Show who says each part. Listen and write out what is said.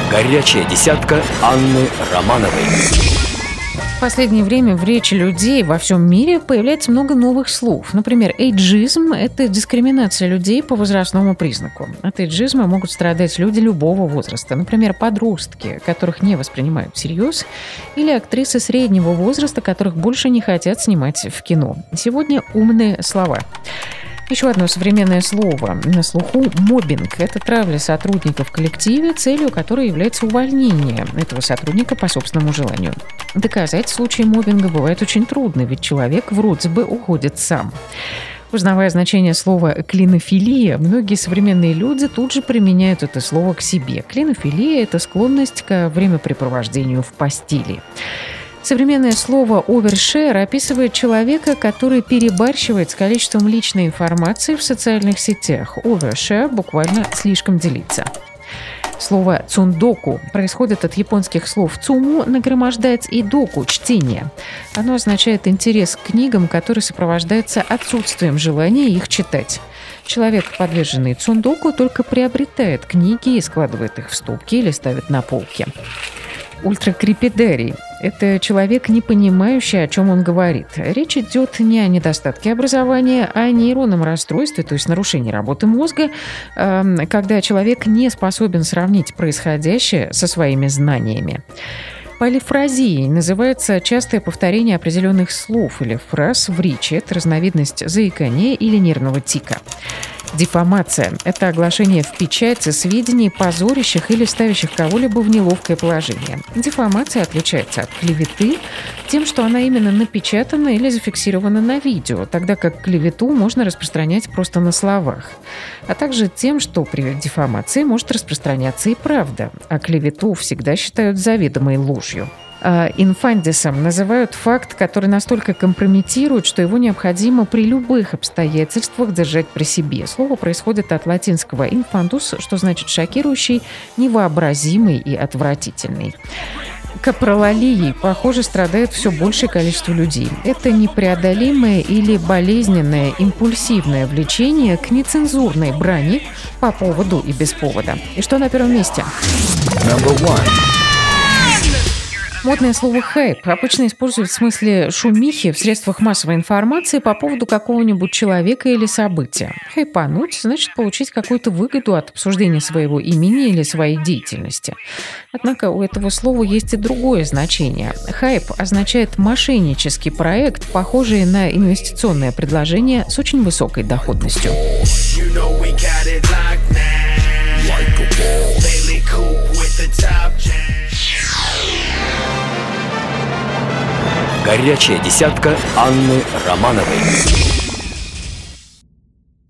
Speaker 1: Горячая десятка Анны Романовой.
Speaker 2: В последнее время в речи людей во всем мире появляется много новых слов. Например, эйджизм – это дискриминация людей по возрастному признаку. От эйджизма могут страдать люди любого возраста. Например, подростки, которых не воспринимают всерьез, или актрисы среднего возраста, которых больше не хотят снимать в кино. Сегодня умные слова. Еще одно современное слово на слуху – моббинг. Это травля сотрудников в коллективе, целью которой является увольнение этого сотрудника по собственному желанию. Доказать случаи моббинга бывает очень трудно, ведь человек вроде бы уходит сам. Узнавая значение слова «клинофилия», многие современные люди тут же применяют это слово к себе. Клинофилия – это склонность к времяпрепровождению в постели. Современное слово «овершер» описывает человека, который перебарщивает с количеством личной информации в социальных сетях. Овершер буквально «слишком делиться». Слово «цундоку» происходит от японских слов «цуму» – нагромождать и «доку» – чтение. Оно означает интерес к книгам, который сопровождается отсутствием желания их читать. Человек, подверженный цундоку, только приобретает книги и складывает их в стопки или ставит на полки. Ультракрепидарий – это человек, не понимающий, о чем он говорит. Речь идет не о недостатке образования, а о нейронном расстройстве, то есть нарушении работы мозга, когда человек не способен сравнить происходящее со своими знаниями. Полифразией называется частое повторение определенных слов или фраз в речи. Это разновидность заикания или нервного тика. Дифамация – это оглашение в печати сведений, позорящих или ставящих кого-либо в неловкое положение. Дифамация отличается от клеветы тем, что она именно напечатана или зафиксирована на видео, тогда как клевету можно распространять просто на словах. А также тем, что при дифамации может распространяться и правда, а клевету всегда считают заведомой ложью. Инфандисом называют факт, который настолько компрометирует, что его необходимо при любых обстоятельствах держать при себе. Слово происходит от латинского «infandus», что значит «шокирующий», «невообразимый» и «отвратительный». Капролалией, похоже, страдает все большее количество людей. Это непреодолимое или болезненное импульсивное влечение к нецензурной брани по поводу и без повода. И что на первом месте? Модное слово «хайп» обычно используют в смысле шумихи в средствах массовой информации по поводу какого-нибудь человека или события. Хайпануть значит получить какую-то выгоду от обсуждения своего имени или своей деятельности. Однако у этого слова есть и другое значение. Хайп означает мошеннический проект, похожий на инвестиционное предложение с очень высокой доходностью.
Speaker 1: Горячая десятка Анны Романовой.